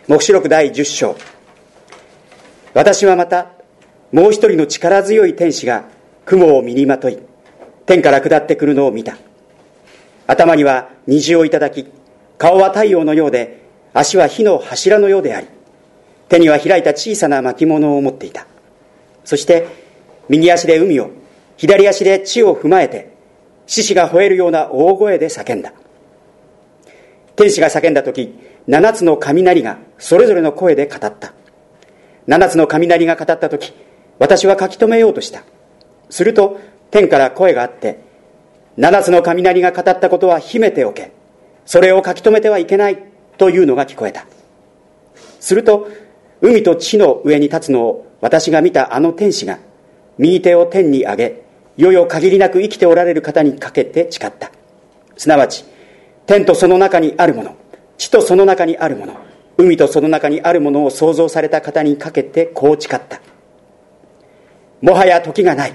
黙示録第10章。私はまたもう一人の力強い天使が雲を身にまとい、天から下ってくるのを見た。頭には虹をいただき、顔は太陽のようで、足は火の柱のようであり、手には開いた小さな巻物を持っていた。そして右足で海を、左足で地を踏まえて、獅子が吠えるような大声で叫んだ。天使が叫んだとき、7つの雷がそれぞれの声で語った。7つの雷が語ったとき、私は書き留めようとした。すると天から声があって、7つの雷が語ったことは秘めておけ、それを書き留めてはいけないというのが聞こえた。すると海と地の上に立つのを私が見たあの天使が右手を天に上げ、世々限りなく生きておられる方にかけて誓った。すなわち天とその中にあるもの、地とその中にあるもの、海とその中にあるものを創造された方にかけてこう誓った。もはや時がない。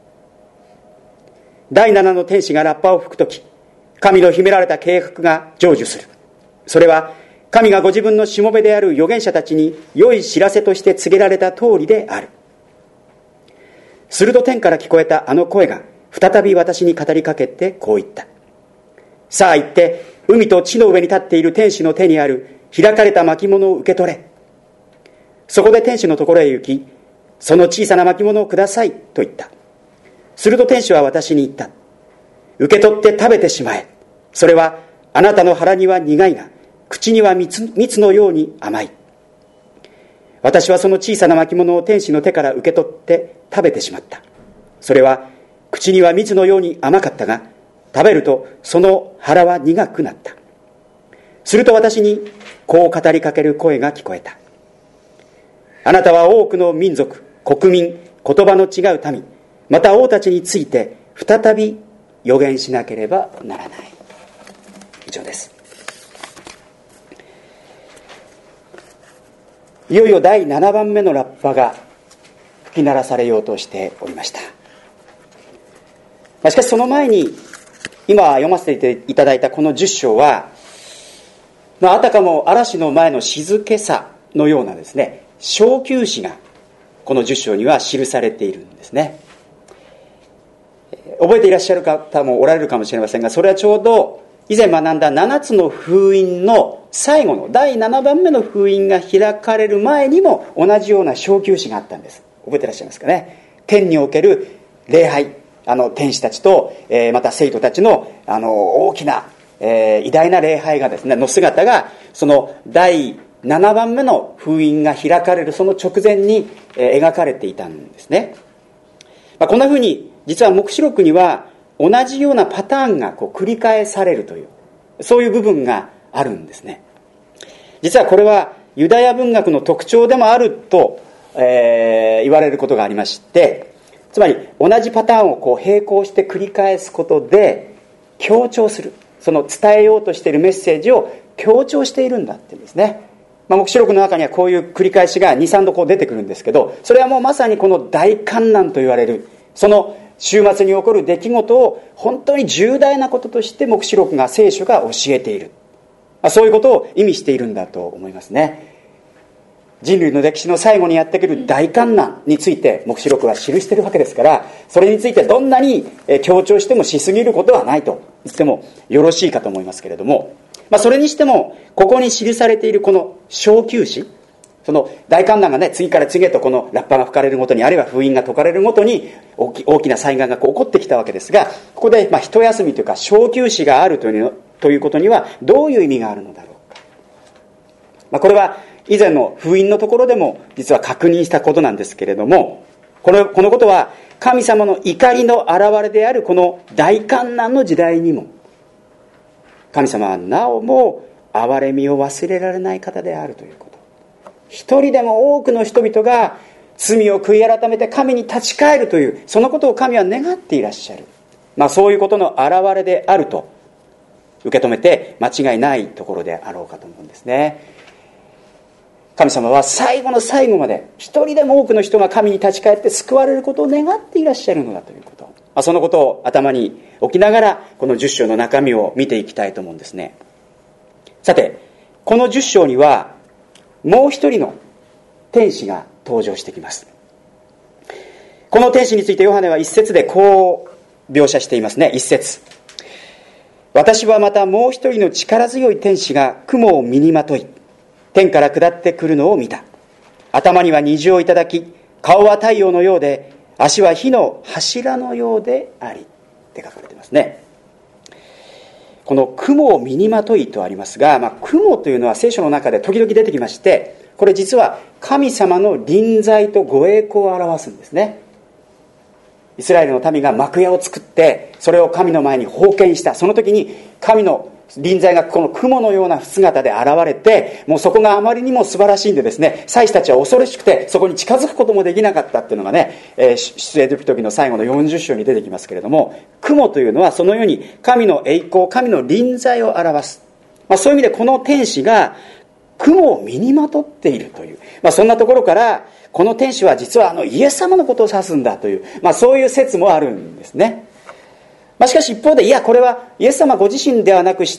第7の天使がラッパを吹くとき、神の秘められた計画が成就する。それは神がご自分のしもべである預言者たちに良い知らせとして告げられた通りである。すると天から聞こえたあの声が再び私に語りかけてこう言った。さあ行って海と地の上に立っている天使の手にある開かれた巻物を受け取れ。そこで天使のところへ行き、その小さな巻物をくださいと言った。すると天使は私に言った。受け取って食べてしまえ。それはあなたの腹には苦いが、口には蜜のように甘い。私はその小さな巻物を天使の手から受け取って食べてしまった。それは口には蜜のように甘かったが、食べるとその腹は苦くなった。すると私にこう語りかける声が聞こえた。あなたは多くの民族、国民、言葉の違う民、また王たちについて再び予言しなければならない。以上です。いよいよ第7番目のラッパが吹き鳴らされようとしておりました。しかしその前に今読ませていただいたこの10章は、あたかも嵐の前の静けさのようなですね、小休止がこの10章には記されているんですね。覚えていらっしゃる方もおられるかもしれませんが、それはちょうど以前学んだ7つの封印の最後の第7番目の封印が開かれる前にも同じような小休止があったんです。覚えていらっしゃいますかね。天における礼拝、天使たちと、また生徒たちの、大きな、偉大な礼拝がですねの姿が、その第7番目の封印が開かれるその直前に、描かれていたんですね。こんなふうに実は黙示録には同じようなパターンが繰り返されるという、そういう部分があるんですね。実はこれはユダヤ文学の特徴でもあると、言われることがありまして、つまり同じパターンを並行して繰り返すことで強調する、その伝えようとしているメッセージを強調しているんだっていうんですね。黙示録の中にはこういう繰り返しが 2,3 度出てくるんですけど、それはもうまさにこの大観難と言われるその週末に起こる出来事を本当に重大なこととして黙示録が、聖書が教えている、そういうことを意味しているんだと思いますね。人類の歴史の最後にやってくる大観難について黙示録は記しているわけですから、それについてどんなに強調してもしすぎることはないと言ってもよろしいかと思いますけれども、それにしてもここに記されているこの小休止、その大観難がね、次から次へとこのラッパが吹かれるごとに、あるいは封印が解かれるごとに大きな災害が起こってきたわけですが、ここで一休みというか小休止があるということにはどういう意味があるのだろうか。これは以前の封印のところでも実は確認したことなんですけれども、このことは神様の怒りの表れであるこの大観難の時代にも、神様はなおも憐れみを忘れられない方であるということ。一人でも多くの人々が罪を悔い改めて神に立ち返るという、そのことを神は願っていらっしゃる、そういうことの表れであると受け止めて間違いないところであろうかと思うんですね。神様は最後の最後まで一人でも多くの人が神に立ち返って救われることを願っていらっしゃるのだということ、そのことを頭に置きながらこの10章の中身を見ていきたいと思うんですね。さて、この10章にはもう一人の天使が登場してきます。この天使についてヨハネは一節でこう描写していますね。一節、私はまたもう一人の力強い天使が雲を身にまとい、天から下ってくるのを見た。頭には虹をいただき、顔は太陽のようで、足は火の柱のようでありって書かれていますね。この雲を身にまといとありますが、雲というのは聖書の中で時々出てきまして、これ実は神様の臨在とご栄光を表すんですね。イスラエルの民が幕屋を作って、それを神の前に奉献した。その時に神の臨在がこの雲のような姿で現れて、もうそこがあまりにも素晴らしいんでですね、祭司たちは恐ろしくてそこに近づくこともできなかったっていうのがね、出エジプト記の最後の40章に出てきますけれども、雲というのはそのように神の栄光、神の臨在を表す。そういう意味でこの天使が雲を身にまとっているという、そんなところからこの天使は実はイエス様のことを指すんだという、そういう説もあるんですね。しかし一方で、いやこれはイエス様ご自身ではなくして、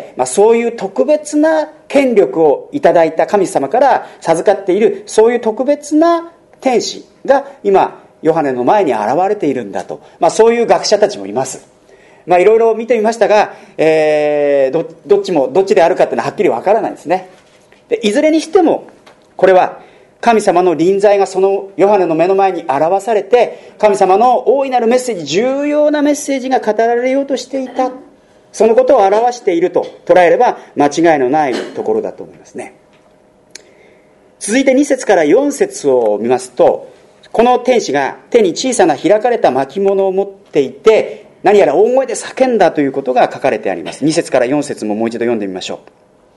そういう特別な権力をいただいた神様から授かっている、そういう特別な天使が今ヨハネの前に現れているんだと、そういう学者たちもいます。いろいろ見てみましたが、どっちであるかっていうのははっきりわからないですね。でいずれにしてもこれは神様の臨在がそのヨハネの目の前に表されて、神様の大いなるメッセージ、重要なメッセージが語られようとしていた、そのことを表していると捉えれば間違いのないところだと思いますね。続いて2節から4節を見ますと、この天使が手に小さな開かれた巻物を持っていて、何やら大声で叫んだということが書かれてあります。2節から4節ももう一度読んでみましょう。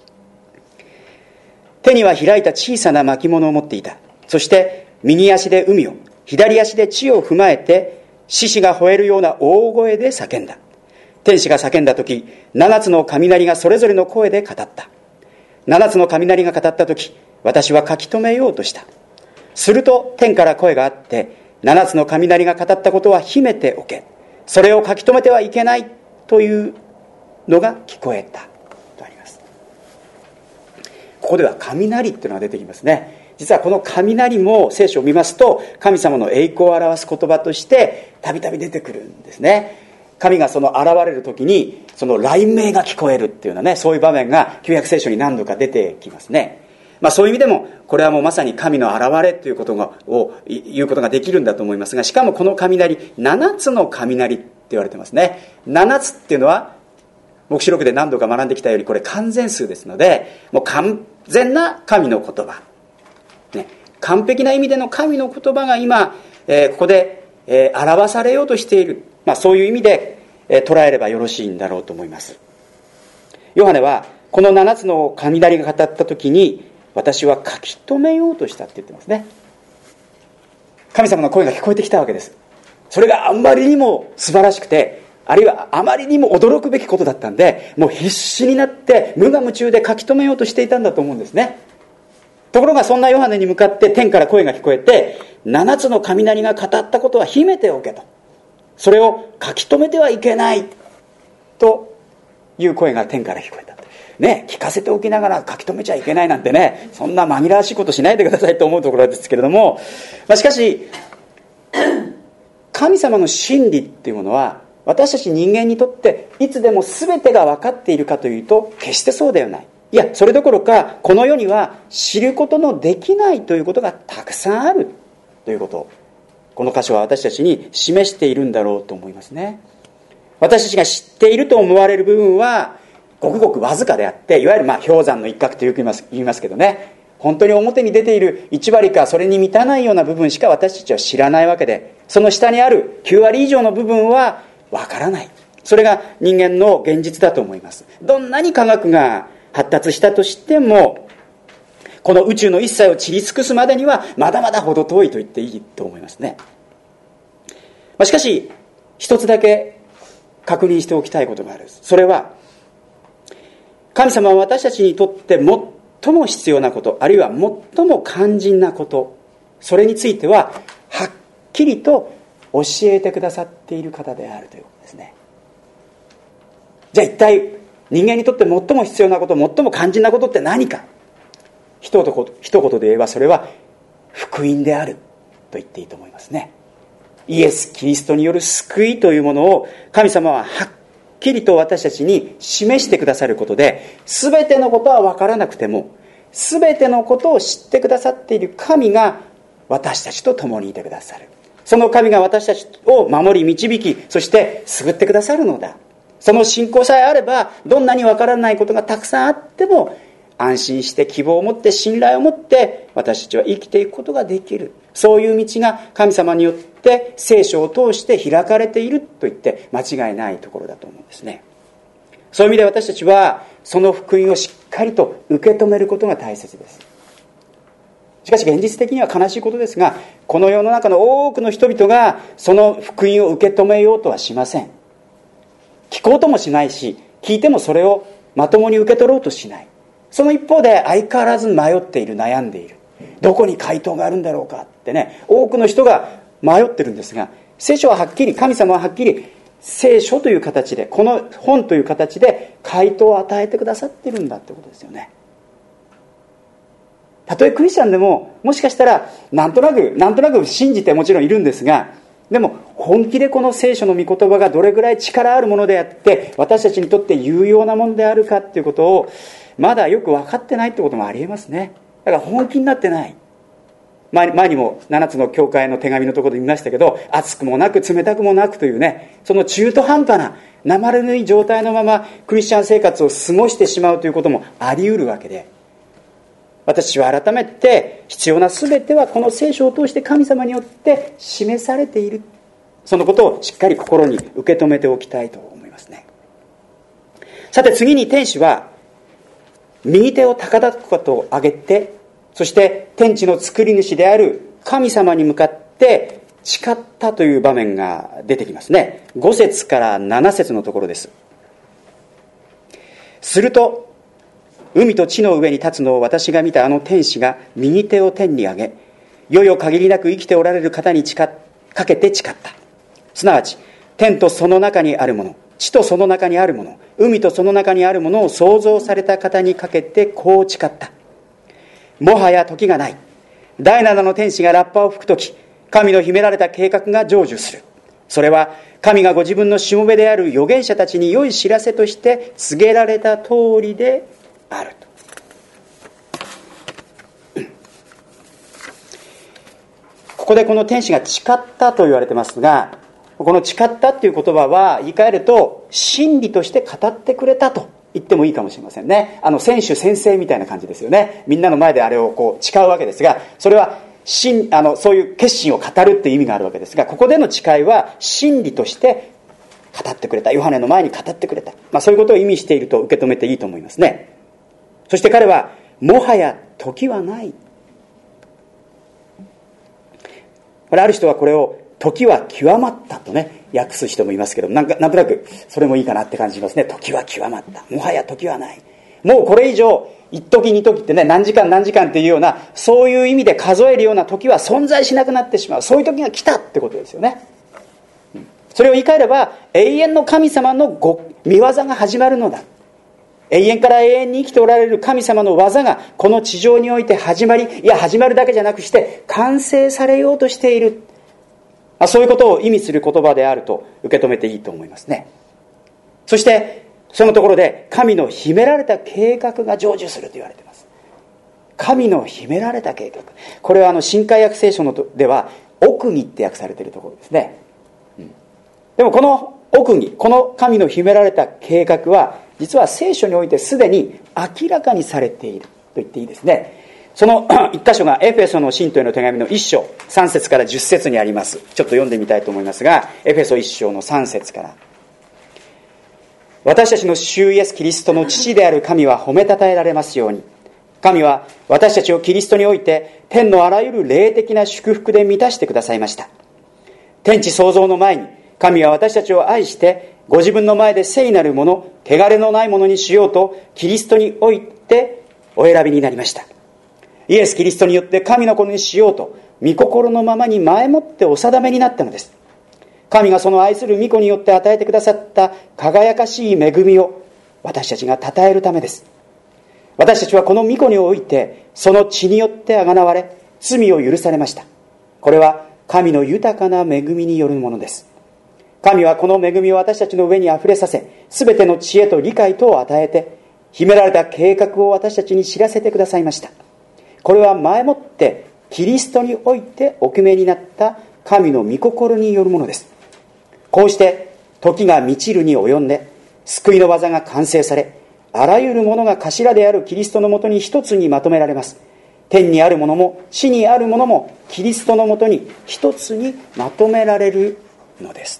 手には開いた小さな巻物を持っていた。そして右足で海を、左足で地を踏まえて、獅子が吠えるような大声で叫んだ。天使が叫んだとき、7つの雷がそれぞれの声で語った。7つの雷が語ったとき、私は書き留めようとした。すると天から声があって、7つの雷が語ったことは秘めておけ。それを書き留めてはいけないというのが聞こえた。ここでは雷っていうのが出てきますね。実はこの雷も聖書を見ますと、神様の栄光を表す言葉としてたびたび出てくるんですね。神がその現れる時にその雷鳴が聞こえるっていうようなね、そういう場面が旧約聖書に何度か出てきますね。そういう意味でもこれはもうまさに神の現れということを言うことができるんだと思いますが、しかもこの雷、7つの雷って言われてますね。7つっていうのは黙示録で何度か学んできたより、これ完全数ですので、もう完全な神の言葉、完璧な意味での神の言葉が今、ここで、表されようとしている、そういう意味で、捉えればよろしいんだろうと思います。ヨハネはこの7つの雷が語った時に、私は書き留めようとしたって言ってますね。神様の声が聞こえてきたわけです。それがあまりにも素晴らしくて、あるいはあまりにも驚くべきことだったんで、もう必死になって無我夢中で書き留めようとしていたんだと思うんですね。ところがそんなヨハネに向かって天から声が聞こえて、7つの雷が語ったことは秘めておけと、それを書き留めてはいけないという声が天から聞こえたね。聞かせておきながら書き留めちゃいけないなんてね、そんな紛らわしいことしないでくださいと思うところですけれども、しかし神様の真理っていうものは私たち人間にとっていつでも全てが分かっているかというと、決してそうではない。いや、それどころかこの世には知ることのできないということがたくさんあるということを、この箇所は私たちに示しているんだろうと思いますね。私たちが知っていると思われる部分はごくごくわずかであって、いわゆる氷山の一角とよく言いますけどね、本当に表に出ている1割かそれに満たないような部分しか私たちは知らないわけで、その下にある9割以上の部分はわからない。それが人間の現実だと思います。どんなに科学が発達したとしても、この宇宙の一切を知り尽くすまでにはまだまだ程遠いと言っていいと思いますね。しかし一つだけ確認しておきたいことがある。それは神様は私たちにとって最も必要なこと、あるいは最も肝心なこと、それについてははっきりと教えてくださっている方であるということですね。じゃあ一体人間にとって最も必要なこと、最も肝心なことって何か。 一言で言えばそれは福音であると言っていいと思いますね。イエス・キリストによる救いというものを神様ははっきりと私たちに示してくださることで、全てのことは分からなくても全てのことを知ってくださっている神が私たちと共にいてくださる。その神が私たちを守り導き、そして救ってくださるのだ。その信仰さえあれば、どんなに分からないことがたくさんあっても安心して希望を持って信頼を持って私たちは生きていくことができる。そういう道が神様によって聖書を通して開かれていると言って間違いないところだと思うんですね。そういう意味で私たちはその福音をしっかりと受け止めることが大切です。しかし現実的には悲しいことですが、この世の中の多くの人々がその福音を受け止めようとはしません。聞こうともしないし、聞いてもそれをまともに受け取ろうとしない。その一方で相変わらず迷っている、悩んでいる。どこに回答があるんだろうかってね、多くの人が迷ってるんですが、聖書ははっきり、神様ははっきり聖書という形で、この本という形で回答を与えてくださってるんだってことですよね。たとえクリスチャンでも、もしかしたらなんとなく信じてもちろんいるんですが、でも本気でこの聖書の御言葉がどれぐらい力あるものであって私たちにとって有用なものであるかっていうことをまだよく分かってないってこともありえますね。だから本気になってない。前にも7つの教会の手紙のところで見ましたけど、熱くもなく冷たくもなくというね、その中途半端な生ぬるい状態のままクリスチャン生活を過ごしてしまうということもあり得るわけで、私は改めて必要な全てはこの聖書を通して神様によって示されている。そのことをしっかり心に受け止めておきたいと思いますね。さて次に天使は右手を高々と上げて、そして天地の作り主である神様に向かって誓ったという場面が出てきますね。5節から7節のところです。すると海と地の上に立つのを私が見たあの天使が右手を天に上げ、世々限りなく生きておられる方にかけて誓った。すなわち天とその中にあるもの、地とその中にあるもの、海とその中にあるものを創造された方にかけてこう誓った。もはや時がない。第七の天使がラッパを吹くとき、神の秘められた計画が成就する。それは神がご自分のしもべである預言者たちに良い知らせとして告げられた通りであると。ここでこの天使が誓ったと言われてますが、この誓ったっていう言葉は言い換えると真理として語ってくれたと言ってもいいかもしれませんね。選手宣誓みたいな感じですよね。みんなの前であれをこう誓うわけですが、それはそういう決心を語るっていう意味があるわけですが、ここでの誓いは真理として語ってくれた。ヨハネの前に語ってくれた。そういうことを意味していると受け止めていいと思いますね。そして彼はもはや時はない。ある人はこれを時は極まったとね訳す人もいますけど、なんとなくそれもいいかなって感じしますね。時は極まった。もはや時はない。もうこれ以上一時二時ってね、何時間っていうようなそういう意味で数えるような時は存在しなくなってしまう。そういう時が来たってことですよね。それを言い換えれば永遠の神様の御業が始まるのだ。永遠から永遠に生きておられる神様の技がこの地上において始まり、いや始まるだけじゃなくして完成されようとしている。そういうことを意味する言葉であると受け止めていいと思いますね。そしてそのところで神の秘められた計画が成就すると言われています。神の秘められた計画、これは新海訳聖書では奥義って訳されているところですね。でもこの奥義、この神の秘められた計画は実は聖書においてすでに明らかにされていると言っていいですね。その一箇所がエフェソの信徒への手紙の1章3節から10節にあります。ちょっと読んでみたいと思いますが、エフェソ1章の3節から。私たちの主イエスキリストの父である神は褒めたたえられますように。神は私たちをキリストにおいて天のあらゆる霊的な祝福で満たしてくださいました。天地創造の前に神は私たちを愛してご自分の前で聖なるもの、汚れのないものにしようとキリストにおいてお選びになりました。イエス・キリストによって神の子にしようと御心のままに前もってお定めになったのです。神がその愛する御子によって与えてくださった輝かしい恵みを私たちが称えるためです。 私たちはこの御子においてその血によってあがなわれ、罪を許されました。これは神の豊かな恵みによるものです。神はこの恵みを私たちの上にあふれさせ、すべての知恵と理解とを与えて、秘められた計画を私たちに知らせてくださいました。これは前もってキリストにおいてお決めになった神の御心によるものです。こうして時が満ちるに及んで、救いの技が完成され、あらゆるものが頭であるキリストのもとに一つにまとめられます。天にあるものも地にあるものもキリストのもとに一つにまとめられるのです。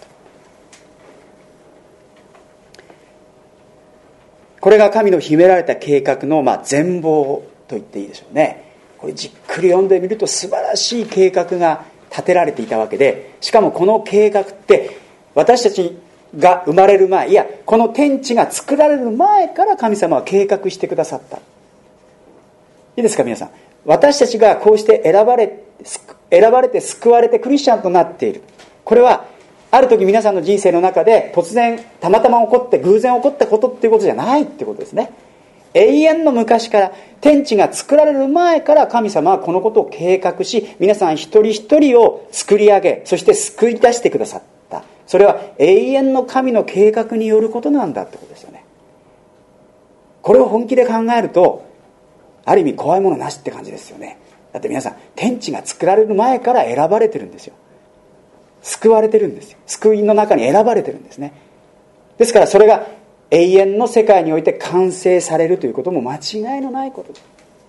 これが神の秘められた計画の全貌と言っていいでしょうね。これじっくり読んでみると素晴らしい計画が立てられていたわけで、しかもこの計画って私たちが生まれる前、いやこの天地が作られる前から神様は計画してくださった。いいですか皆さん。私たちがこうして選ばれて救われてクリスチャンとなっている。これはある時皆さんの人生の中で突然たまたま起こって偶然起こったことっていうことじゃないってことですね。永遠の昔から、天地が作られる前から神様はこのことを計画し、皆さん一人一人を作り上げ、そして救い出してくださった。それは永遠の神の計画によることなんだってことですよね。これを本気で考えるとある意味怖いものなしって感じですよね。だって皆さん天地が作られる前から選ばれてるんですよ。救われてるんですよ。救いの中に選ばれてるんですね。ですからそれが永遠の世界において完成されるということも間違いのないことです。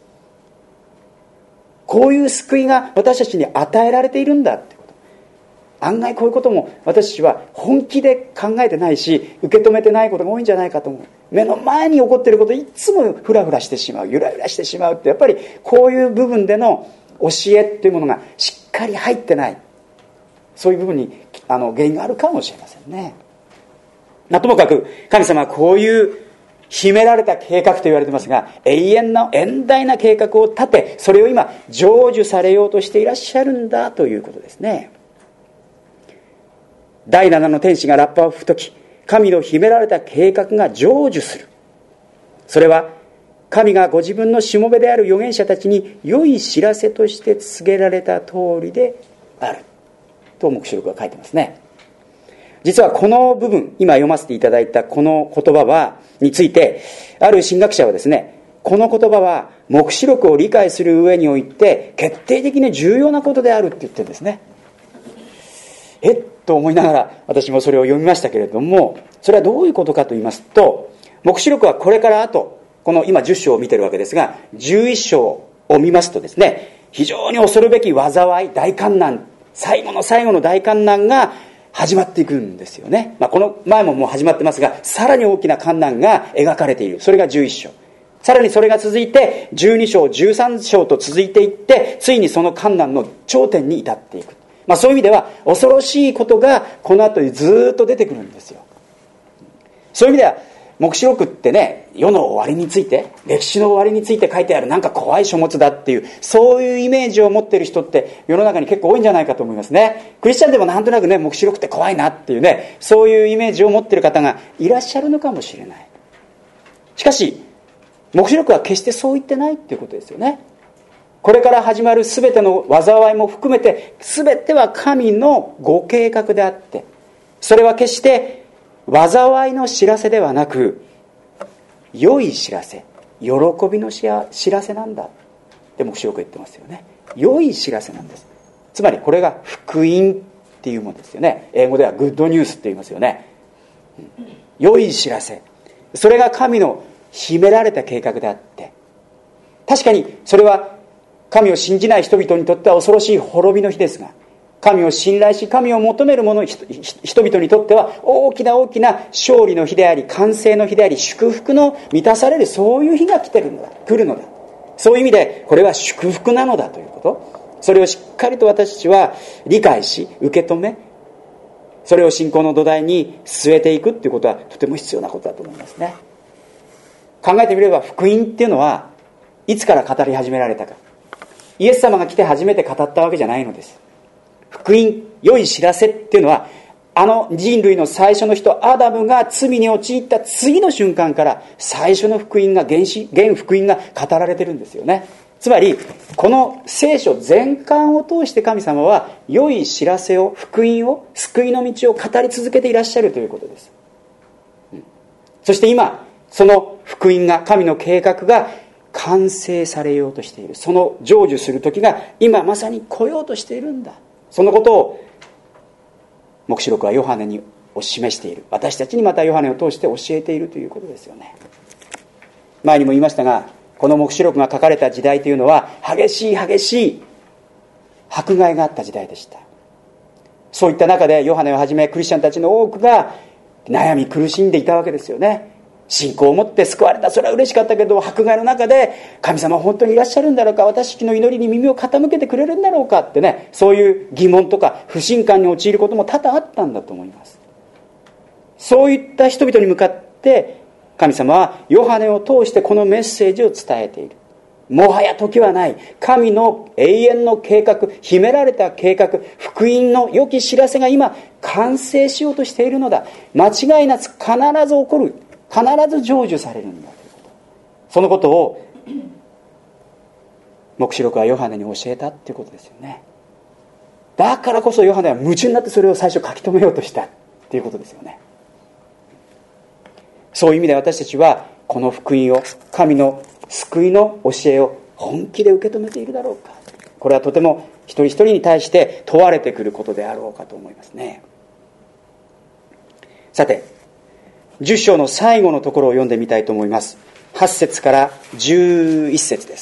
こういう救いが私たちに与えられているんだってこと。案外こういうことも私たちは本気で考えてないし、受け止めてないことが多いんじゃないかと思う。目の前に起こっていることいつもフラフラしてしまう、ゆらゆらしてしまうって、やっぱりこういう部分での教えっていうものがしっかり入ってない、そういう部分に原因があるかもしれませんね。ともかく神様はこういう秘められた計画と言われてますが、永遠な遠大な計画を立て、それを今成就されようとしていらっしゃるんだということですね。第7の天使がラッパを吹くとき、神の秘められた計画が成就する。それは神がご自分のしもべである預言者たちに良い知らせとして告げられた通りであると黙示録は書いてますね。実はこの部分、今読ませていただいたこの言葉について、ある神学者はですね、この言葉は黙示録を理解する上において決定的に重要なことであるって言ってるんですね。と思いながら私もそれを読みましたけれども、それはどういうことかと言いますと、黙示録はこれからこの今10章を見てるわけですが、11章を見ますとですね、非常に恐るべき災い、大患難、最後の最後の大患難が始まっていくんですよね。この前ももう始まってますが、さらに大きな患難が描かれている。それが11章。さらにそれが続いて12章、13章と続いていって、ついにその患難の頂点に至っていく。そういう意味では恐ろしいことがこの後にずっと出てくるんですよ。そういう意味では黙示録ってね、世の終わりについて、歴史の終わりについて書いてあるなんか怖い書物だっていう、そういうイメージを持っている人って世の中に結構多いんじゃないかと思いますね。クリスチャンでもなんとなくね、黙示録って怖いなっていうね、そういうイメージを持っている方がいらっしゃるのかもしれない。しかし黙示録は決してそう言ってないっていうことですよね。これから始まる全ての災いも含めて、全ては神のご計画であって、それは決して災いの知らせではなく、良い知らせ、喜びの知らせなんだって黙示録言ってますよね。良い知らせなんです。つまりこれが福音っていうものですよね。英語ではグッドニュースって言いますよね。良い知らせ、それが神の秘められた計画であって、確かにそれは神を信じない人々にとっては恐ろしい滅びの日ですが、神を信頼し神を求める人々にとっては大きな大きな勝利の日であり、完成の日であり、祝福の満たされる、そういう日が来るのだ。そういう意味でこれは祝福なのだということ、それをしっかりと私たちは理解し受け止め、それを信仰の土台に据えていくっていうことはとても必要なことだと思いますね。考えてみれば福音っていうのはいつから語り始められたか、イエス様が来て初めて語ったわけじゃないのです。福音、良い知らせっていうのはあの人類の最初の人アダムが罪に陥った次の瞬間から最初の福音が原福音が語られてるんですよね。つまりこの聖書全巻を通して神様は良い知らせを、福音を、救いの道を語り続けていらっしゃるということです。そして今その福音が、神の計画が完成されようとしている、その成就する時が今まさに来ようとしているんだ。そのことを黙示録はヨハネに示している。私たちにまたヨハネを通して教えているということですよね。前にも言いましたが、この黙示録が書かれた時代というのは激しい迫害があった時代でした。そういった中でヨハネをはじめクリスチャンたちの多くが悩み苦しんでいたわけですよね。信仰を持って救われた、それは嬉しかったけど、迫害の中で神様は本当にいらっしゃるんだろうか、私の祈りに耳を傾けてくれるんだろうかってね、そういう疑問とか不信感に陥ることも多々あったんだと思います。そういった人々に向かって神様はヨハネを通してこのメッセージを伝えている。もはや時はない。神の永遠の計画、秘められた計画、福音の良き知らせが今完成しようとしているのだ。間違いなく必ず起こる。必ず成就されるんだということ。そのことを黙示録はヨハネに教えたということですよね。だからこそヨハネは夢中になってそれを最初書き留めようとしたということですよね。そういう意味で私たちはこの福音を、神の救いの教えを本気で受け止めているだろうか。これはとても一人一人に対して問われてくることであろうかと思いますね。さて、10章の最後のところを読んでみたいと思います。8節から11節です。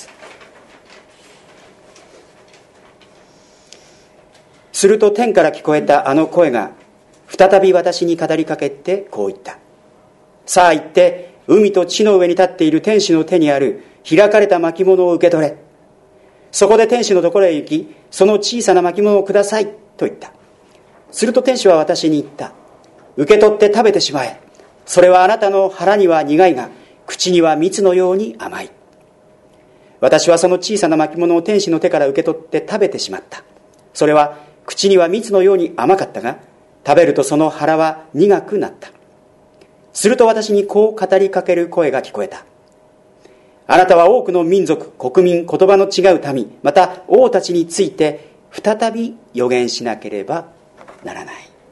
すると天から聞こえたあの声が再び私に語りかけてこう言った。さあ行って海と地の上に立っている天使の手にある開かれた巻物を受け取れ。そこで天使のところへ行き、その小さな巻物をくださいと言った。すると天使は私に言った。受け取って食べてしまえ。それはあなたの腹には苦いが、口には蜜のように甘い。私はその小さな巻物を天使の手から受け取って食べてしまった。それは口には蜜のように甘かったが、食べるとその腹は苦くなった。すると私にこう語りかける声が聞こえた。あなたは多くの民族、国民、言葉の違う民、また王たちについて再び預言しなければならない。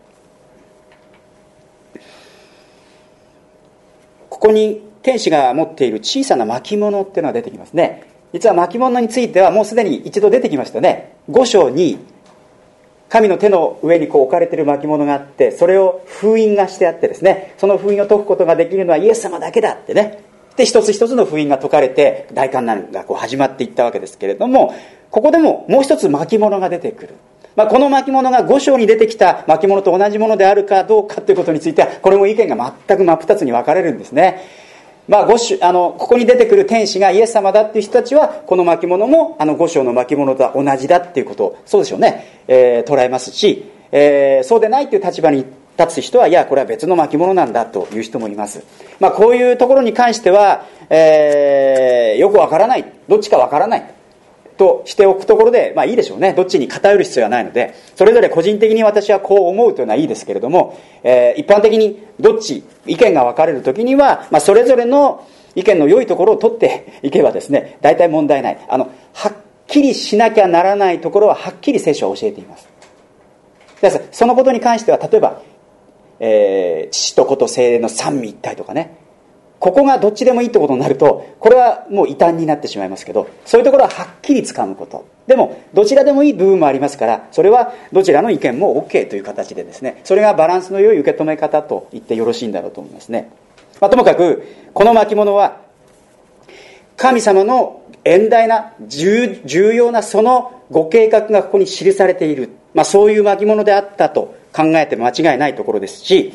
ここに天使が持っている小さな巻物っていうのが出てきますね。実は巻物についてはもうすでに一度出てきましたね。5章に神の手の上に置かれている巻物があって、それを封印がしてあってですね、その封印を解くことができるのはイエス様だけだってね。で、一つ一つの封印が解かれて大観難が始まっていったわけですけれども、ここでももう一つ巻物が出てくる。この巻物が5章に出てきた巻物と同じものであるかどうかということについては、これも意見が全く真っ二つに分かれるんですね。ここに出てくる天使がイエス様だっていう人たちは、この巻物も5章の巻物と同じだっていうことを、そうでしょうね、捉えますし、そうでないっていう立場に立つ人は、いやこれは別の巻物なんだという人もいます。こういうところに関しては、よくわからない、どっちかわからないとしておくところで、いいでしょうね。どっちに偏る必要はないので、それぞれ個人的に私はこう思うというのはいいですけれども、一般的にどっち意見が分かれるときには、それぞれの意見の良いところを取っていけばですね、大体問題ない。はっきりしなきゃならないところははっきり聖書は教えています。ですからそのことに関しては、例えば、父と子と聖霊の三位一体とかね、ここがどっちでもいいってことになると、これはもう異端になってしまいますけど、そういうところははっきりつかむこと。でもどちらでもいい部分もありますから、それはどちらの意見も OK という形でですね、それがバランスの良い受け止め方と言ってよろしいんだろうと思いますね。ともかくこの巻物は神様の遠大な重要なそのご計画がここに記されている、そういう巻物であったと考えて間違いないところですし、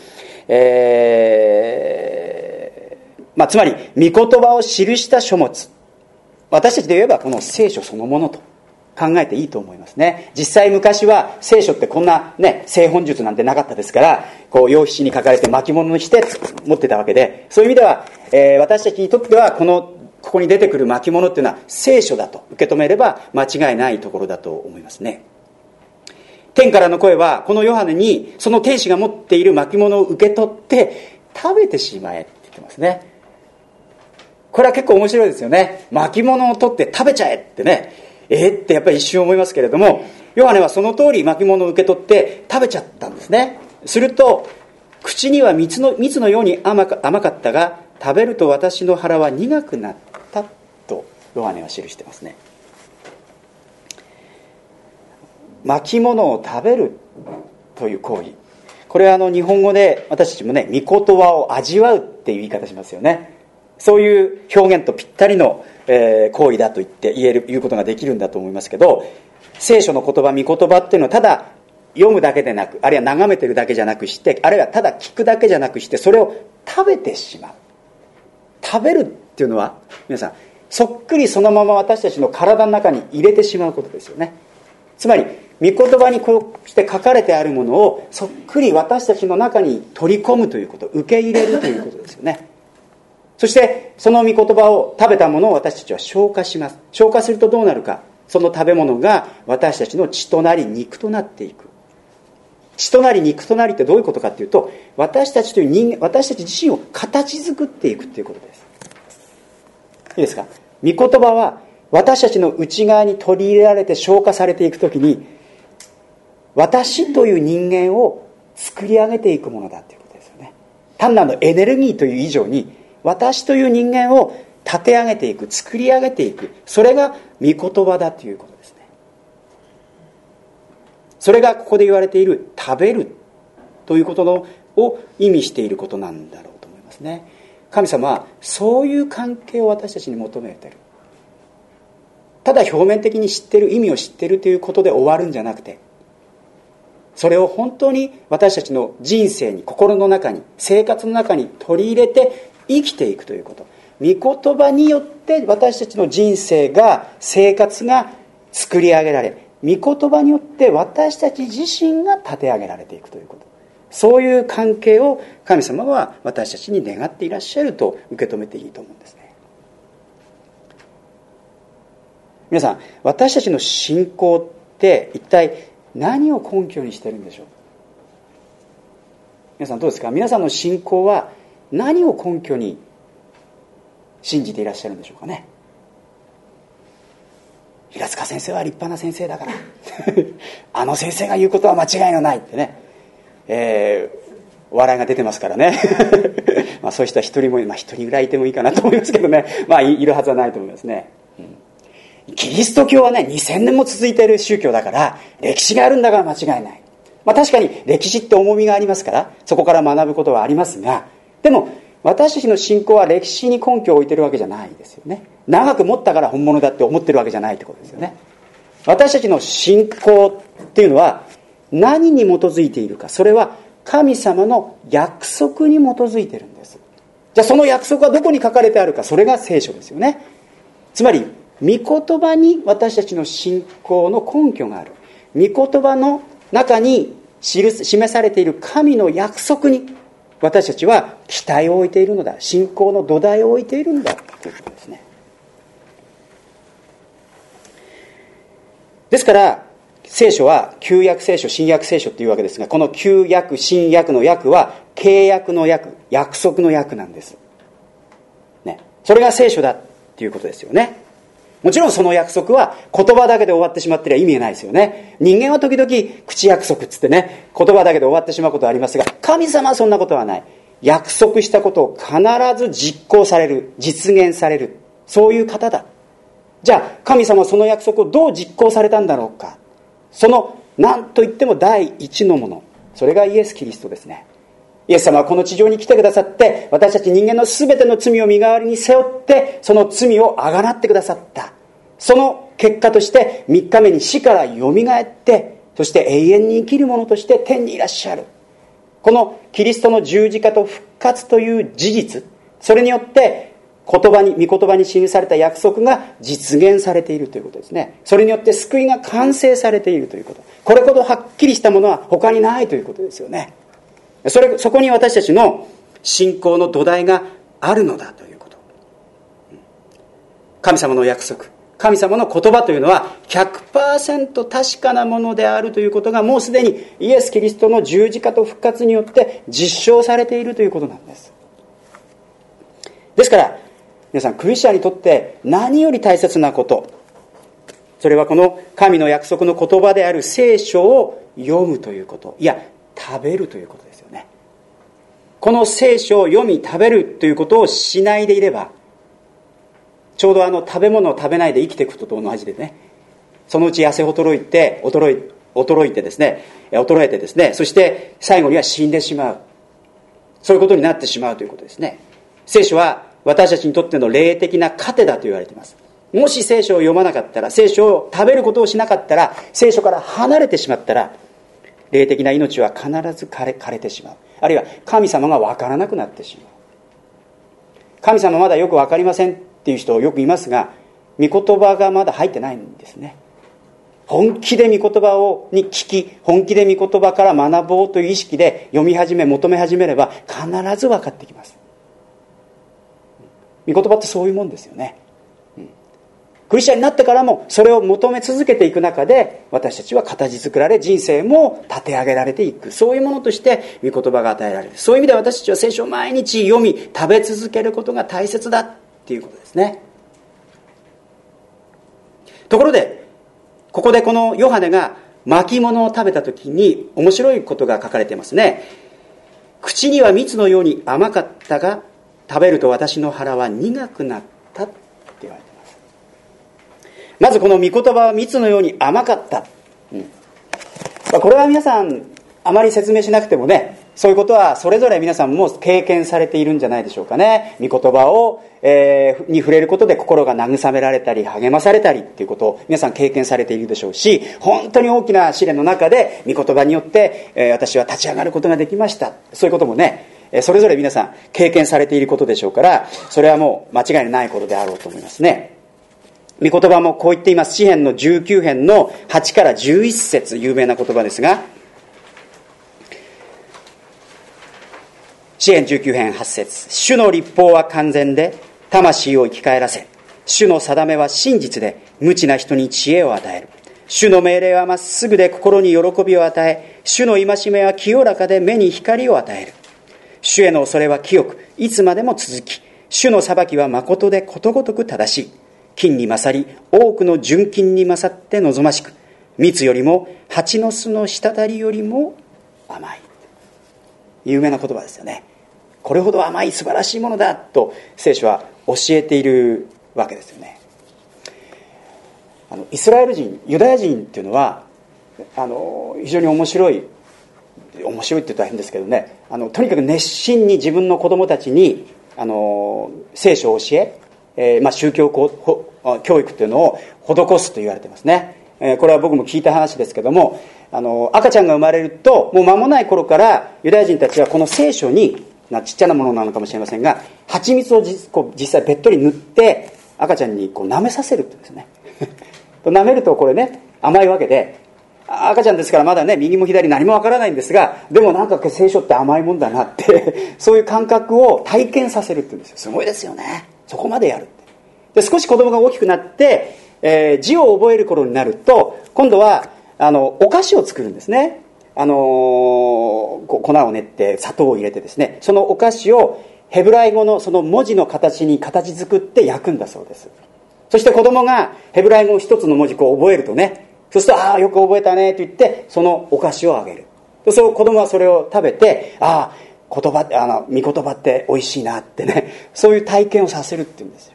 つまり御言葉を記した書物、私たちで言えばこの聖書そのものと考えていいと思いますね。実際昔は聖書ってこんなね、製本術なんてなかったですから、こう用紙に書かれて巻物にして持ってたわけで、そういう意味では、私たちにとってはここに出てくる巻物っていうのは聖書だと受け止めれば間違いないところだと思いますね。 天からの声はこのヨハネにその天使が持っている巻物を受け取って食べてしまえって言ってますね。これは結構面白いですよね。巻物を取って食べちゃえってね、ってやっぱり一瞬思いますけれども、ヨハネはその通り巻物を受け取って食べちゃったんですね。すると口には蜜のように甘かったが、食べると私の腹は苦くなったとヨハネは記してますね。巻物を食べるという行為、これは日本語で私たちもね、御言葉を味わうっていう言い方しますよね。そういう表現とぴったりの、行為だと言うことができるんだと思いますけど、聖書の言葉、御言葉っていうのはただ読むだけでなく、あるいは眺めてるだけじゃなくして、あるいはただ聞くだけじゃなくして、それを食べてしまう。食べるっていうのは皆さん、そっくりそのまま私たちの体の中に入れてしまうことですよね。つまり御言葉にこうして書かれてあるものをそっくり私たちの中に取り込むということ、受け入れるということですよね。そしてその御言葉を食べたものを私たちは消化します。消化するとどうなるか、その食べ物が私たちの血となり肉となっていく。血となり肉となりってどういうことかというと、私たちという人間、私たち自身を形作っていくということです。いいですか。御言葉は私たちの内側に取り入れられて消化されていくときに、私という人間を作り上げていくものだということですよね。単なるエネルギーという以上に、私という人間を立て上げていく、作り上げていく、それが御言葉だということですね。それがここで言われている食べるということを意味していることなんだろうと思いますね。神様はそういう関係を私たちに求めている。ただ表面的に知っている、意味を知っているということで終わるんじゃなくて、それを本当に私たちの人生に、心の中に、生活の中に取り入れて生きていくということ。御言葉によって私たちの人生が、生活が作り上げられ、御言葉によって私たち自身が立て上げられていくということ。そういう関係を神様は私たちに願っていらっしゃると受け止めていいと思うんですね。皆さん、私たちの信仰って一体何を根拠にしているんでしょう。皆さんどうですか。皆さんの信仰は何を根拠に信じていらっしゃるんでしょうかね。平塚先生は立派な先生だからあの先生が言うことは間違いのないってね、笑いが出てますからねまあそういう人は一人も、一人ぐらいいてもいいかなと思いますけどね、いるはずはないと思いますね。キリスト教はね、2000年も続いている宗教だから、歴史があるんだから間違いない。確かに歴史って重みがありますから、そこから学ぶことはありますが、でも私たちの信仰は歴史に根拠を置いてるわけじゃないですよね。長く持ったから本物だって思ってるわけじゃないってことですよね。私たちの信仰っていうのは何に基づいているか、それは神様の約束に基づいているんです。じゃあその約束はどこに書かれてあるか、それが聖書ですよね。つまり御言葉に私たちの信仰の根拠がある。御言葉の中に示されている神の約束に私たちは期待を置いているのだ。信仰の土台を置いているんだということですね。ですから聖書は旧約聖書、新約聖書というわけですが、この旧約、新約の約は契約の約、約束の約なんです、ね、それが聖書だということですよね。もちろんその約束は言葉だけで終わってしまってりゃ意味がないですよね。人間は時々口約束っつってね、言葉だけで終わってしまうことはありますが、神様はそんなことはない。約束したことを必ず実行される、実現される、そういう方だ。じゃあ神様はその約束をどう実行されたんだろうか。その何と言っても第一のもの、それがイエス・キリストですね。イエス様はこの地上に来てくださって、私たち人間の全ての罪を身代わりに背負って、その罪をあがなってくださった。その結果として3日目に死からよみがえって、そして永遠に生きる者として天にいらっしゃる。このキリストの十字架と復活という事実、それによって御言葉に記された約束が実現されているということですね。それによって救いが完成されているということ。これほどはっきりしたものは他にないということですよね。そこに私たちの信仰の土台があるのだということ。神様の約束、 神様の言葉というのは 100% 確かなものであるということがもうすでにイエス・キリストの十字架と復活によって実証されているということなんです。ですから皆さん、クリスチャンにとって何より大切なこと、それはこの神の約束の言葉である聖書を読むということ、いや食べるということですよね。この聖書を読み食べるということをしないでいれば、ちょうど食べ物を食べないで生きていくことと同じでね、そのうち痩せ衰えてですね、そして最後には死んでしまう、そういうことになってしまうということですね。聖書は私たちにとっての霊的な糧だと言われています。もし聖書を読まなかったら、聖書を食べることをしなかったら、聖書から離れてしまったら、霊的な命は必ず枯れてしまう。あるいは神様が分からなくなってしまう。神様まだよく分かりませんっていう人よくいますが、御言葉がまだ入ってないんですね。本気で御言葉に聞き、本気で御言葉から学ぼうという意識で読み始め、求め始めれば必ず分かってきます。御言葉ってそういうもんですよね。クリスチャンになってからもそれを求め続けていく中で、私たちは形作られ、人生も立て上げられていく、そういうものとして御言葉が与えられる。そういう意味で私たちは聖書を毎日読み食べ続けることが大切だっていうことですね。ところでここでこのヨハネが巻物を食べた時に面白いことが書かれていますね。口には蜜のように甘かったが、食べると私の腹は苦くなったって言われています。まずこの御言葉は蜜のように甘かった、これは皆さんあまり説明しなくてもね、そういうことはそれぞれ皆さんも経験されているんじゃないでしょうかね。御言葉を、に触れることで心が慰められたり励まされたりっていうことを皆さん経験されているでしょうし、本当に大きな試練の中で御言葉によって、私は立ち上がることができました、そういうこともね、それぞれ皆さん経験されていることでしょうから、それはもう間違いのないことであろうと思いますね。御言葉もこう言っています。詩編の19編の8から11節、有名な言葉ですが、詩編19編8節、主の律法は完全で魂を生き返らせ、主の定めは真実で無知な人に知恵を与える。主の命令はまっすぐで心に喜びを与え、主の戒めは清らかで目に光を与える。主への恐れは清くいつまでも続き、主の裁きは誠でことごとく正しい。金に勝り多くの純金に勝って望ましく、蜜よりも蜂の巣の滴りよりも甘い。有名な言葉ですよね。これほど甘い素晴らしいものだと聖書は教えているわけですよね。イスラエル人、ユダヤ人っていうのは非常に面白いって言うと大変ですけどね、とにかく熱心に自分の子供たちに聖書を教え、宗教教育というのを施すと言われてますね。これは僕も聞いた話ですけども、赤ちゃんが生まれるともう間もない頃からユダヤ人たちはこの聖書に、ちっちゃなものなのかもしれませんが、蜂蜜を実際べっとり塗って赤ちゃんに舐めさせるって言うんですね舐めるとこれね、甘いわけで、赤ちゃんですからまだね、右も左何もわからないんですが、でもなんか聖書って甘いもんだなってそういう感覚を体験させるって言うんですよ。すごいですよね、そこまでやるって。で少し子供が大きくなって、字を覚える頃になると、今度はお菓子を作るんですね。粉を練って砂糖を入れてですね、そのお菓子をヘブライ語のその文字の形に形作って焼くんだそうです。そして子供がヘブライ語の一つの文字覚えるとね、そうするとよく覚えたねと言ってそのお菓子をあげる。そう子供はそれを食べて、御言葉って美味しいなってね、そういう体験をさせるって言うんですよ。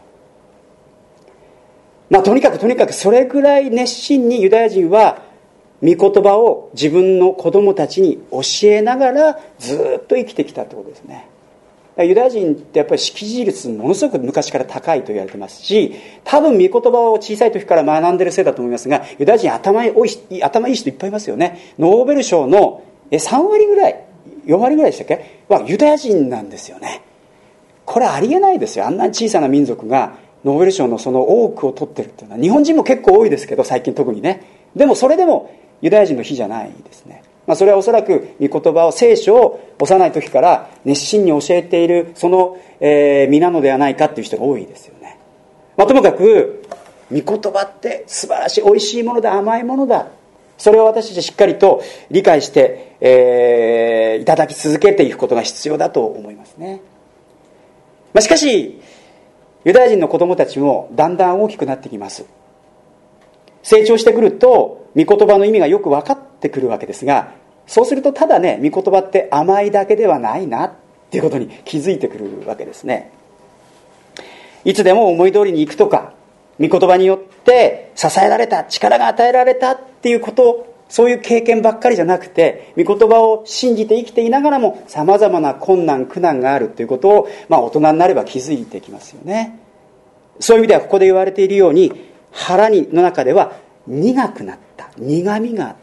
とにかくそれぐらい熱心にユダヤ人は御言葉を自分の子供たちに教えながらずっと生きてきたってことですね。ユダヤ人ってやっぱり識字率ものすごく昔から高いと言われてますし、多分御言葉を小さい時から学んでるせいだと思いますが、ユダヤ人頭いい人いっぱいいますよね。ノーベル賞の3割ぐらい4割ぐらいでしたっけはユダヤ人なんですよね。これありえないですよ。あんな小さな民族がノーベル賞のその多くを取ってるっていうのは、日本人も結構多いですけど最近特にね。でもそれでもユダヤ人の比じゃないですね。それはおそらく御言葉を、聖書を幼い時から熱心に教えているその、身なのではないかっていう人が多いですよね。ともかく御言葉って素晴らしい、美味しいものだ、甘いものだ、それを私たちしっかりと理解して、いただき続けていくことが必要だと思いますね。しかしユダヤ人の子供たちもだんだん大きくなってきます。成長してくると御言葉の意味がよく分かってくるわけですが、そうするとただね、御言葉って甘いだけではないなっていうことに気づいてくるわけですね。いつでも思い通りにいくとか、御言葉によって支えられた、力が与えられたっていうこと、そういう経験ばっかりじゃなくて、御言葉を信じて生きていながらもさまざまな困難苦難があるということを、大人になれば気づいてきますよね。そういう意味ではここで言われているように、腹の中では苦くなった、苦みがあった。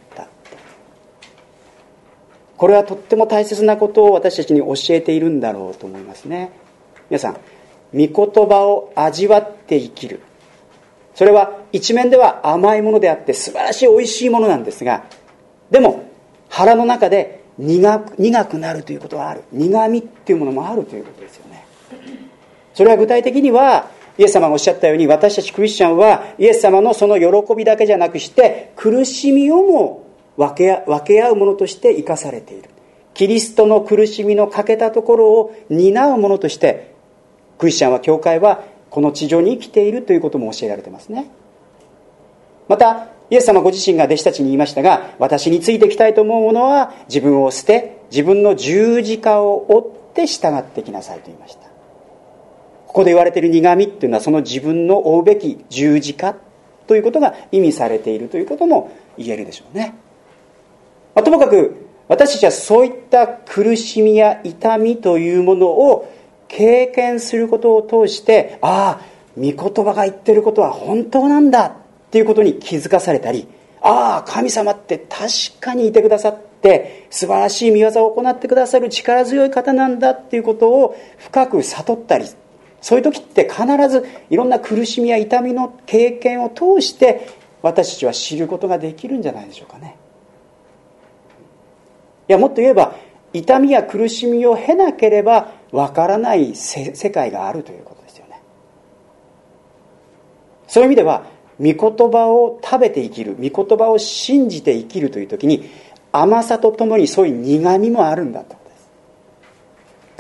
これはとっても大切なことを私たちに教えているんだろうと思いますね。皆さん、御言葉を味わって生きる、それは一面では甘いものであって素晴らしい美味しいものなんですが、でも腹の中で苦くなるということはある、苦みっていうものもあるということですよね。それは具体的にはイエス様がおっしゃったように、私たちクリスチャンはイエス様のその喜びだけじゃなくして苦しみをも分け合うものとして生かされている。キリストの苦しみの欠けたところを担うものとしてクリスチャンは、教会はこの地上に生きているということも教えられてますね。またイエス様ご自身が弟子たちに言いましたが、私についてきたいと思う者は自分を捨て、自分の十字架を追って従ってきなさいと言いました。ここで言われている苦みっていうのは、その自分の追うべき十字架ということが意味されているということも言えるでしょうね。ともかく私たちはそういった苦しみや痛みというものを経験することを通して、御言葉が言ってることは本当なんだっていうことに気づかされたり、神様って確かにいてくださって素晴らしい御業を行ってくださる力強い方なんだっていうことを深く悟ったり、そういう時って必ずいろんな苦しみや痛みの経験を通して私たちは知ることができるんじゃないでしょうかね。いや、もっと言えば痛みや苦しみを経なければわからない世界があるということですよね。そういう意味では御言葉を食べて生きる、御言葉を信じて生きるという時に、甘さとともにそういう苦みもあるんだということです。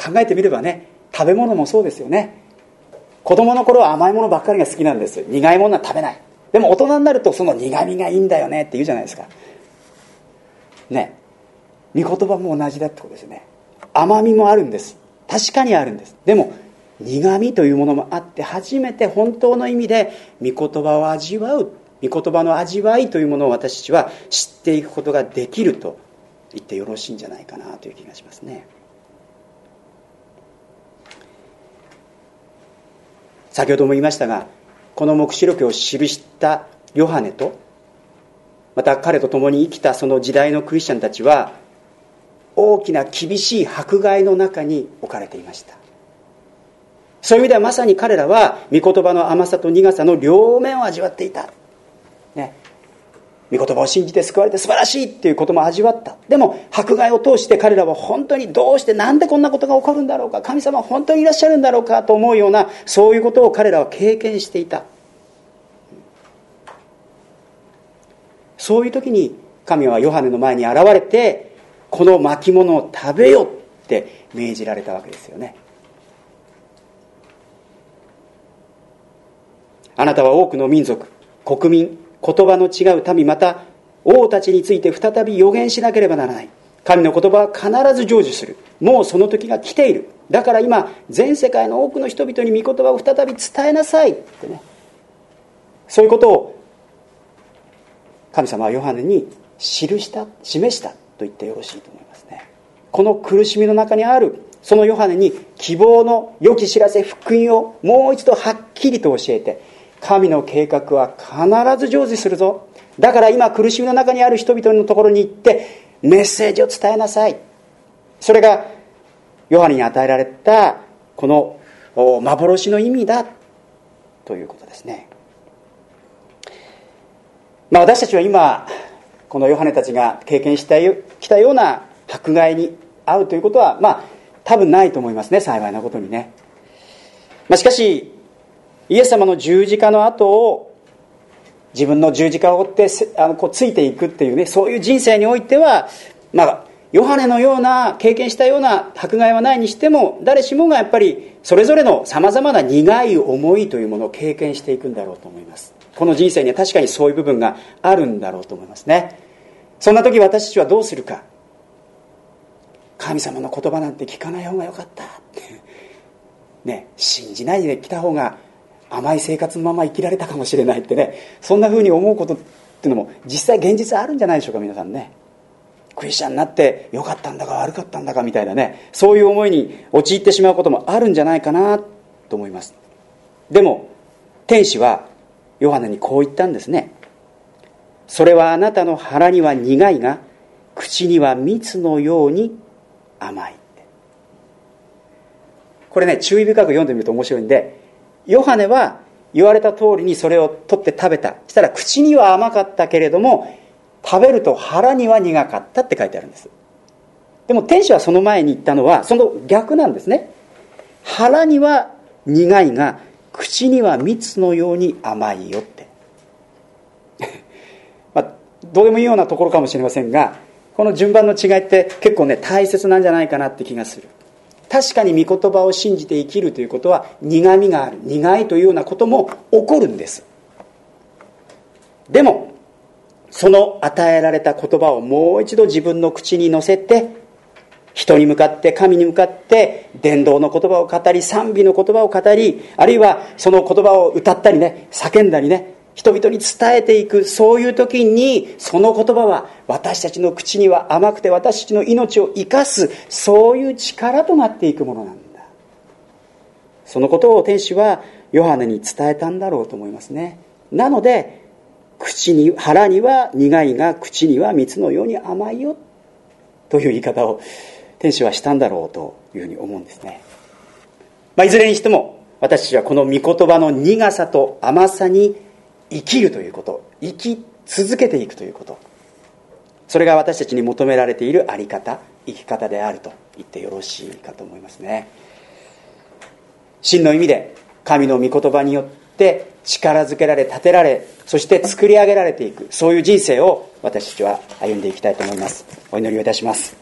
考えてみればね、食べ物もそうですよね。子供の頃は甘いものばっかりが好きなんです。苦いものは食べない。でも大人になるとその苦みがいいんだよねって言うじゃないですかね。御言葉も同じだってことですよね。甘みもあるんです。確かにあるんです。でも苦みというものもあって、初めて本当の意味で御言葉を味わう、御言葉の味わいというものを私たちは知っていくことができると言ってよろしいんじゃないかなという気がしますね。先ほども言いましたが、この黙示録を記したヨハネと、また彼と共に生きたその時代のクリスチャンたちは、大きな厳しい迫害の中に置かれていました。そういう意味ではまさに彼らは御言葉の甘さと苦さの両面を味わっていた、ね、御言葉を信じて救われて素晴らしいっていうことも味わった。でも迫害を通して彼らは本当にどうしてなんでこんなことが起こるんだろうか、神様は本当にいらっしゃるんだろうかと思うような、そういうことを彼らは経験していた。そういう時に神はヨハネの前に現れて、この巻物を食べよって命じられたわけですよね。あなたは多くの民族、国民、言葉の違う民、また王たちについて再び予言しなければならない。神の言葉は必ず成就する。もうその時が来ている。だから今全世界の多くの人々に御言葉を再び伝えなさいってね、そういうことを神様はヨハネに示したと言ってよろしいと思いますね。この苦しみの中にあるそのヨハネに希望の良き知らせ、福音をもう一度はっきりと教えて、神の計画は必ず成就するぞ。だから今苦しみの中にある人々のところに行ってメッセージを伝えなさい。それがヨハネに与えられたこの幻の意味だということですね。私たちは今このヨハネたちが経験してきたような迫害に遭うということは多分ないと思いますね、幸いなことにね。しかしイエス様の十字架の後を自分の十字架を追ってこうついていくっていうね、そういう人生においては、ヨハネのような経験したような迫害はないにしても、誰しもがやっぱりそれぞれのさまざまな苦い思いというものを経験していくんだろうと思います。この人生には確かにそういう部分があるんだろうと思いますね。そんな時私たちはどうするか。神様の言葉なんて聞かない方がよかったね、信じないで来た方が甘い生活のまま生きられたかもしれないってね、そんな風に思うことっていうのも実際現実あるんじゃないでしょうか。皆さんね、クリスチャンになって良かったんだか悪かったんだかみたいなね、そういう思いに陥ってしまうこともあるんじゃないかなと思います。でも天使はヨハネにこう言ったんですね。それはあなたの腹には苦いが口には蜜のように甘い。これね、注意深く読んでみると面白いんで、ヨハネは言われた通りにそれを取って食べた。そしたら口には甘かったけれども食べると腹には苦かったって書いてあるんです。でも天使はその前に言ったのはその逆なんですね。腹には苦いが口には蜜のように甘いよってどうでもいいようなところかもしれませんが、この順番の違いって結構ね大切なんじゃないかなって気がする。確かに御言葉を信じて生きるということは苦みがある、苦いというようなことも起こるんです。でもその与えられた言葉をもう一度自分の口に乗せて、人に向かって神に向かって伝道の言葉を語り、賛美の言葉を語り、あるいはその言葉を歌ったりね、叫んだりね、人々に伝えていく、そういう時にその言葉は私たちの口には甘くて私たちの命を生かす、そういう力となっていくものなんだ。そのことを天使はヨハネに伝えたんだろうと思いますね。なので腹には苦いが口には蜜のように甘いよという言い方を天使はしたんだろうというふうに思うんですね。いずれにしても私たちはこの御言葉の苦さと甘さに生きるということ、生き続けていくということ、それが私たちに求められているあり方、生き方であると言ってよろしいかと思いますね。真の意味で神の御言葉によって力づけられ、立てられ、そして作り上げられていく、そういう人生を私たちは歩んでいきたいと思います。お祈りをいたします。